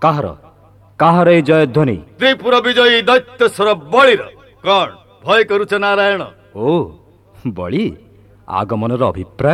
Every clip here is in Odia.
କାହାର କାହାର ଏ ଜୟଧ୍ୱନି? ତ୍ରିପୁର ବିଜୟୀ ଦୈତ୍ୟଶ୍ୱର ବଳିର। କଣ ଭୟ କରୁଛ ନାରାୟଣ? ଓ ବଳି, ଆଗମନର ଅଭିପ୍ରାୟ?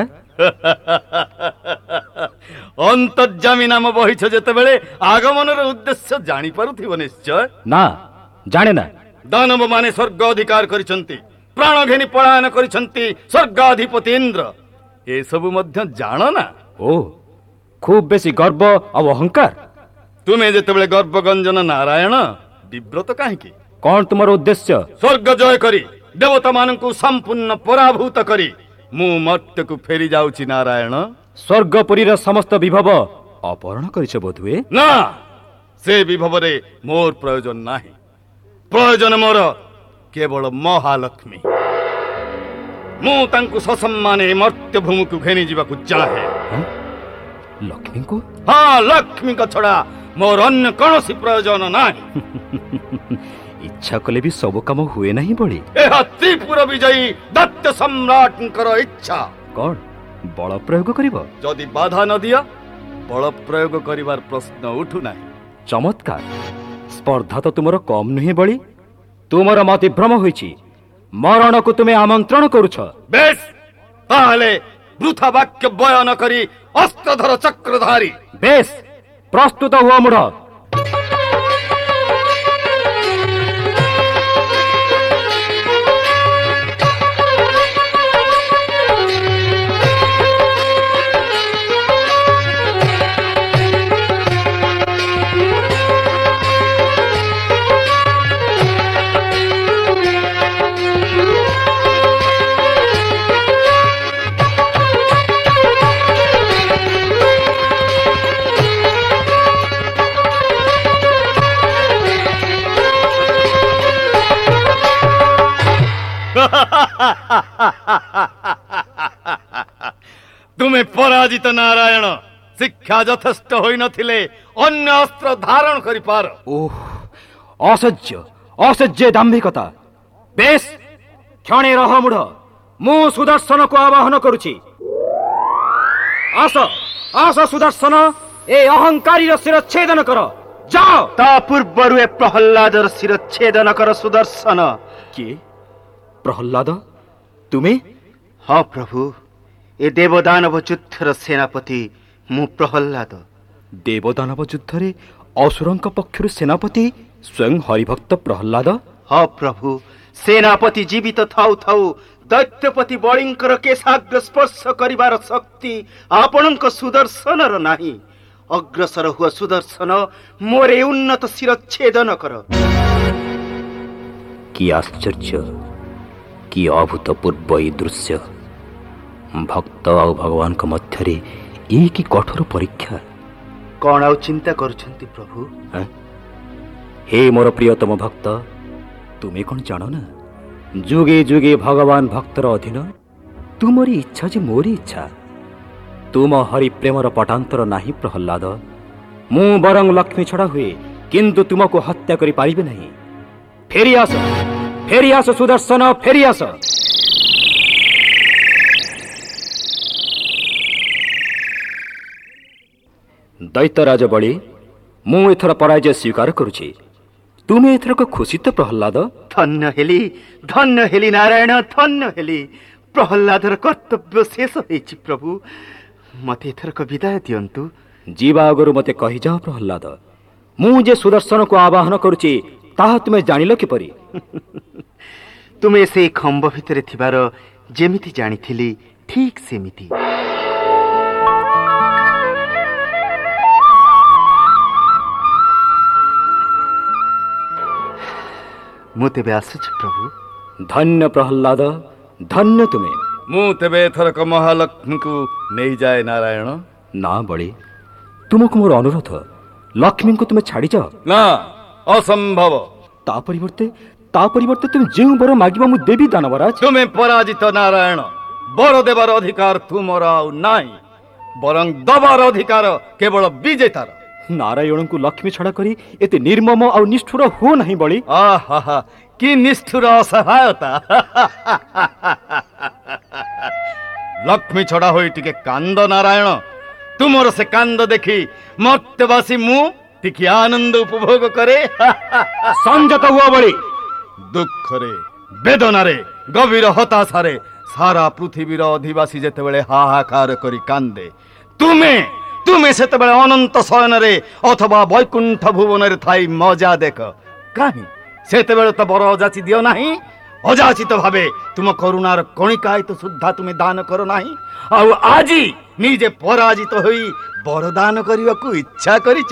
ଅନ୍ତର୍ଯାମୀ ନାମ ବହିଛ ଯେତେବେଳେ ଆଗମନର ଉଦ୍ଦେଶ୍ୟ ଜାଣିପାରୁଥିବ ନିଶ୍ଚୟ। ନା, ଜାଣେ ନା। ଦାନବ ମାନେ ସ୍ୱର୍ଗ ଅଧିକାର କରିଛନ୍ତି, ପ୍ରାଣ ଘେନି ପଳାୟନ କରିଛନ୍ତି ସ୍ୱର୍ଗାଧିପତି ଇନ୍ଦ୍ର। ଏସବୁ ମଧ୍ୟ ଜାଣ ନା? ଓ, ଖୁବ୍ ବେଶୀ ଗର୍ବ ଆଉ ଅହଙ୍କାର। ତୁମେ ଯେତେବେଳେ ଗର୍ଭଗଞ୍ଜନ ନାରାୟଣ, ବିବ୍ରତ କାହିଁକି? କଣ ତୁମର ଉଦ୍ଦେଶ୍ୟ? ସ୍ୱର୍ଗ ଜୟ କରି ଦେବତା ମାନଙ୍କୁ ସମ୍ପୂର୍ଣ୍ଣ ପରାଭୂତ କରି ମୁଁ ମର୍ତ୍ତ୍ୟକୁ ଫେରି ଯାଉଛି ନାରାୟଣ। ସ୍ୱର୍ଗପୁରୀର ସମସ୍ତ ବିଭବ ଅପହରଣ କରିଛ ବୋଧହୁଏ? ନା, ସେ ବିଭବରେ ମୋର ପ୍ରୟୋଜନ ନାହିଁ। ପ୍ରୟୋଜନ ମୋର କେବଳ ମହାଲକ୍ଷ୍ମୀ। ମୁଁ ତାଙ୍କୁ ସସମ୍ମାନେ ମର୍ତ୍ତ୍ୟଭୂମିକୁ ଘେନି ଯିବାକୁ ଚାହେଁ। ଲକ୍ଷ୍ମୀଙ୍କୁ? ହଁ, ଲକ୍ଷ୍ମୀଙ୍କ ଛଡା ମୋର ଅନ୍ୟ କୌଣସି ପ୍ରୟୋଜନ ନାହିଁ। ଇଚ୍ଛା କଲେ ବି ସବୁ କାମ ହୁଏ ନାହିଁ ବଳି। ଏହା ତ୍ରିପୁର ବିଜୟୀ ଦୈତ୍ୟ ସମ୍ରାଟଙ୍କର ଇଚ୍ଛା। କଣ ବଳ ପ୍ରୟୋଗ କରିବ? ଯଦି ବାଧା ନ ଦିଅ, ବଳ ପ୍ରୟୋଗ କରିବାର ପ୍ରଶ୍ନ ଉଠୁନାହିଁ। ଚମତ୍କାର! ସ୍ପର୍ଦ୍ଧା ତ ତୁମର କମ୍ ନୁହେଁ ବଳି। ତୁମର ମତିଭ୍ରମ ହୋଇଛି। ମରଣକୁ ତୁମେ ଆମନ୍ତ୍ରଣ କରୁଛ। ବେଶ, ତାହେଲେ ବୃଥା ବାକ୍ୟ ବୟ ନ କରି ଅସ୍ତ୍ରଧର ଚକ୍ରଧାରୀ। ବେଶ, ପ୍ରସ୍ତୁତ ହୁଅ ମୂଢ଼। ତୁମେ ପରାଜିତ ନାରାୟଣ। ଶିକ୍ଷା ଯଥେଷ୍ଟ ହୋଇନଥିଲେ ଅନ୍ୟ ଅସ୍ତ୍ର ଧାରଣ କରିପାର। ଓଃ, ଅସହ୍ୟ ଅସହ୍ୟ ଦାମ୍ଭିକତା। ବେଶ, କ୍ଷଣେ ରହ ମୂଢ଼। ମୁଁ ସୁଦର୍ଶନକୁ ଆବାହନ କରୁଛି। ଆସ ଆସ ସୁଦର୍ଶନ, ଏ ଅହଙ୍କାରୀର ଶିରଚ୍ଛେଦନ କର। ଯାଅ। ତା ପୂର୍ବରୁ ଏ ପ୍ରହଲ୍ଲାଦର ଶିରଚ୍ଛେଦନ କର ସୁଦର୍ଶନ। କିଏ? ପ୍ରହଲ୍ଲାଦ? ତୁମେ? ହଁ ପ୍ରଭୁ, ଏ ଦେବଦାନବ ଯୁଦ୍ଧର ସେନାପତି ମୁଁ ପ୍ରହଲ୍ଲାଦ। ଦେବଦାନବ ଯୁଦ୍ଧରେ ଅସୁରଙ୍କ ପକ୍ଷରୁ ସେନାପତି ସ୍ୱୟଂ ହରିଭକ୍ତ ପ୍ରହଲ୍ଲାଦ? ହଁ ପ୍ରଭୁ, ସେନାପତି ଜୀବିତ ଥାଉ ଥାଉ ଦୈତ୍ୟପତି ବଳିଙ୍କର କେଶାଗ୍ର ସ୍ପର୍ଶ କରିବାର ଶକ୍ତି ଆପଣଙ୍କ ସୁଦର୍ଶନର ନାହିଁ। ଅଗ୍ରସର ହୁଅ ସୁଦର୍ଶନ, ମୋର ଏ ଉନ୍ନତ ଶିରଚ୍ଛେଦନ କର। କି ଆଶ୍ଚର୍ଯ୍ୟ, କି ଅଭୂତପୂର୍ବ ଏ ଦୃଶ୍ୟ! ଭକ୍ତ ଆଉ ଭଗବାନଙ୍କ ମଧ୍ୟରେ ଏ କି କଠୋର ପରୀକ୍ଷା! କଣ ଆଉ ଚିନ୍ତା କରୁଛନ୍ତି ପ୍ରଭୁ? ହେ ମୋର ପ୍ରିୟତମ ଭକ୍ତ, ତୁମେ କଣ ଜାଣ ନା, ଯୁଗେ ଯୁଗେ ଭଗବାନ ଭକ୍ତର ଅଧୀନ। ତୁମରି ଇଚ୍ଛା ଯେ ମୋରି ଇଚ୍ଛା। ତୁମ ହରିପ୍ରେମର ପଟାନ୍ତର ନାହିଁ ପ୍ରହଲ୍ଲାଦ। ମୁଁ ବରଂ ଲକ୍ଷ୍ମୀ ଛଡ଼ା ହୁଏ, କିନ୍ତୁ ତୁମକୁ ହତ୍ୟା କରିପାରିବେ ନାହିଁ। ଫେରି ଆସ, ଫେରି ଆସ ସୁଦର୍ଶନ, ଫେରି ଆସ। ଦୈତ୍ୟରାଜ ବଳି, ମୁଁ ଏଥର ପରାଜୟ ସ୍ୱୀକାର କରୁଛି। ତୁମେ ଏଥରକ ଖୁସି ତ ପ୍ରହଲ୍ଲାଦ? ଧନ୍ୟ ହେଲି ନାରାୟଣ, ଧନ୍ୟ ହେଲି। ପ୍ରହଲ୍ଲାଦର କର୍ତ୍ତବ୍ୟ ଶେଷ ହେଇଛି ପ୍ରଭୁ, ମତେ ଏଥରକ ବିଦାୟ ଦିଅନ୍ତୁ। ଯିବା ଆଗରୁ ମତେ କହିଯାଅ ପ୍ରହଲ୍ଲାଦ, ମୁଁ ଯେ ସୁଦର୍ଶନକୁ ଆବାହନ କରୁଛି ତାହା ତୁମେ ଜାଣିଲ କିପରି? ତୁମେ ସେଇ ଖମ୍ବ ଭିତରେ ଥିବାର ଯେମିତି ଜାଣିଥିଲି, ଠିକ୍ ସେମିତି। ମୁଁ ତେବେ ଆସୁଛି ପ୍ରଭୁ। ଧନ୍ୟ ପ୍ରହଲ୍ଲାଦ, ଧନ୍ୟ ତୁମେ। ମୁଁ ତେବେ ଏଥରକ ମହାଲକ୍ଷ୍ମୀଙ୍କୁ ନେଇଯାଏ ନାରାୟଣ। ନା ବଳି, ତୁମକୁ ମୋର ଅନୁରୋଧ, ଲକ୍ଷ୍ମୀଙ୍କୁ ତୁମେ ଛାଡ଼ିଯାଅ। ନା, ଅସମ୍ଭବ। ତା ପରିବର୍ତ୍ତେ ତୁମେ ଯେଉଁ ବର ମାଗିବ ମୁଁ ଦେବି ଦାନବରାଜ। ତୁମେ ପରାଜିତ ନାରାୟଣ। ବର ଦେବାର ଅଧିକାର ତୁମର ଆଉ ନାହିଁ, ବରଂ ଦବାର ଅଧିକାର କେବଳ ବିଜେତାର। ନାରାୟଣଙ୍କୁ ଲକ୍ଷ୍ମୀ ଛଡ଼ା କରି ଏତେ ନିର୍ମମ ଆଉ ନିଷ୍ଠୁର ହୁଅ ନାହିଁ ବଳି। ଆହା, କି ନିଷ୍ଠୁର ଅସହାୟତା! ଲକ୍ଷ୍ମୀ ଛଡ଼ା ହୋଇ ଟିକେ କାନ୍ଦ ନାରାୟଣ। ତୁମର ସେ କାନ୍ଦ ଦେଖି ମର୍ତ୍ତ୍ୟବାସୀ ମୁଁ टिके आनंद उपभोग करे। संयत हुआ बड़ी। दुख रे वेदना रे गभीर हताशारे सारा पृथ्वीर अधिवासी जेतेबेले हाहाकार करी कांदे, तुमे तुमे सेतेबेले अनंत शयन रे अथवा वैकुंठ भुवन रे थाई मजा देख। काहे सेतेबेले तो बर अजाची दियो नाही? अजाचित भावे तुम करुणार कणिकाय तो सुद्धा तुमे दान करो नाही। आउ आजी निजे पराजित होई बरदान करने इच्छा करिच।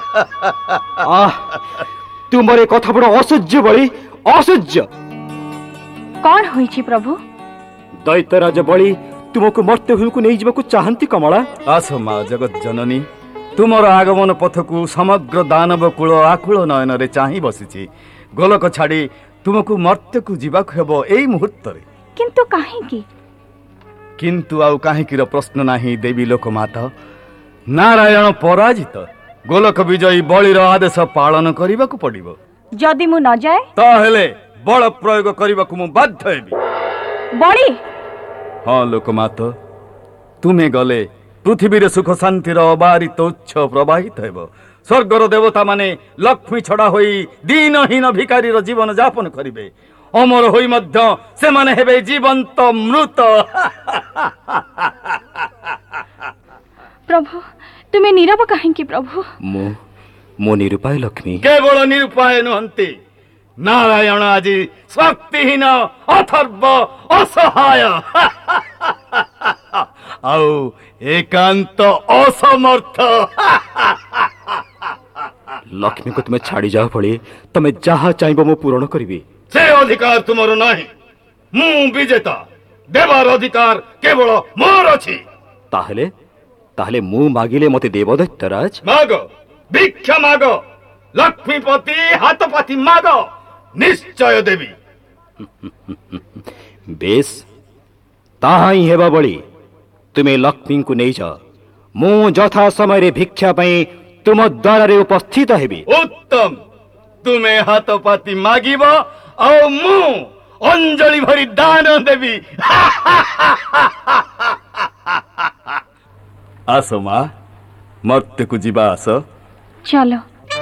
तुमरे कथा बड़ असह्य बड़ी असह्य। कौन होईची प्रभु? दैत्यराज बड़ी तुमको मर्त्य को नहीं जावाक चाहती कमला। आस माँ जगत जननी, तुमर आगमन पथ को समग्र दानव कूल आकुल नयन रे चाही बसिछि। गोलक छाड़ी तुमको मर्त्य को जीवाक हेबो एई मुहूर्त रे। किंतु काहेकि? किंतु आउ काहेकिर प्रश्न नाही देवी लोकमाता। नारायण पराजित, गोलक विजयी बलिर आदेश पालन करने को पड़िबो। जदि मु न जाए ताहेले बल प्रयोग करने को मु बाध्य हेबी। बड़ी हाँ लोकमाता, तुमे गले पृथ्वी सुख शांतिर अबारित उच्छ प्रवाहित हेब। स्वर्गर देवता माने लक्ष्मी छड़ा होई दीनहीन भिखारीर जीवन यापन करिवे। अमर होई मध्य से माने हेबे जीवंत मृत। प्रभु तुमे नीरव काहेकि प्रभु? मो निरुपाय लक्ष्मी केवल निरुपाय नुहंती। नारायण आजी शक्तिहीन अथर्व असहाय आउ एकांत असमर्थ। लक्ष्मी को तुम्हें छाड़ी जाओ पड़ी, तुम्हें जहाँ चाहिए मु पूर्ण करी। से अधिकार तुमर नहीं, मु विजेता। देवार अधिकार केवल मोर अछि। ताहले ताहले मु मागिले मते देव दैत्यराज। माग, भिक्षा माग, लक्ष्मीपति हाथपाती माग, निश्चय देवी। बेस ताहा ही हेबा बड़ी। तुम्हें लक्ष्मी को नहीं जा, मु यथा समय रे भिक्षा पाई तुम द्वार रे उपस्थित हेबी। उत्तम, तुम्हें हाथपाती मागिब और मु अंजलि भरी दान देवी। आस माँ, मर्त्य को जीवा आस। चलो।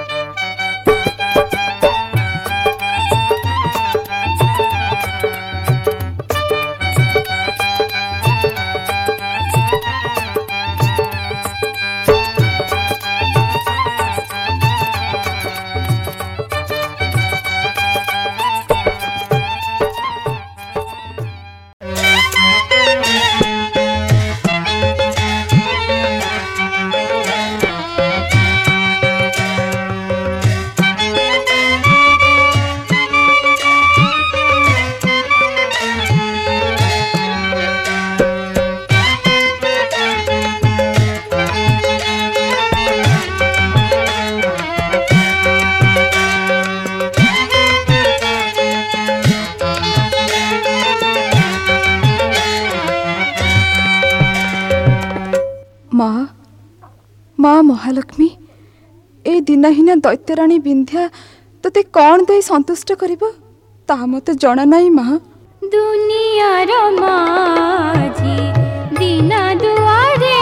माँ महालक्ष्मी, ए दिनहीन दैत्यराणी विंध्या तते कौन दे संतुष्ट करिबो ता मते जणा नाही। माँ दुनियार माझी दीना दुआरे,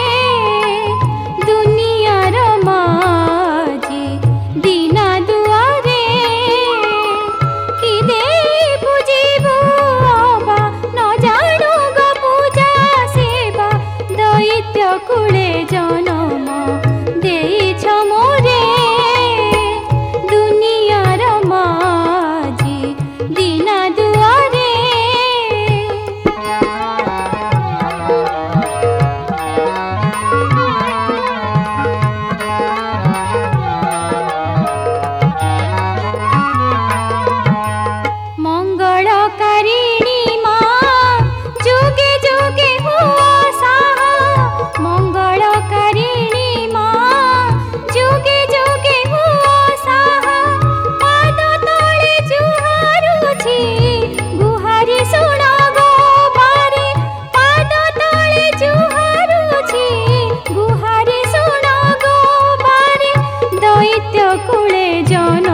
दुनियार माझी दीना दुआरे, कि दे बुझिबो बा न जानु ग पूजा सेवा, दैत्य कुले जनम देइछ मोरे। दुनियार माझी दीना दुआरे। मंगलकारिणी माँ जुगे जुगे हुआ साहा, मंगलकारिणी माँ जुगे जुगे हुआ साहा, पाद तले जुहारुछि गुहारी सुना गो बारे, पाद तले जुहारुछि गुहारी सुना गो बारे, दैत्य कुले जन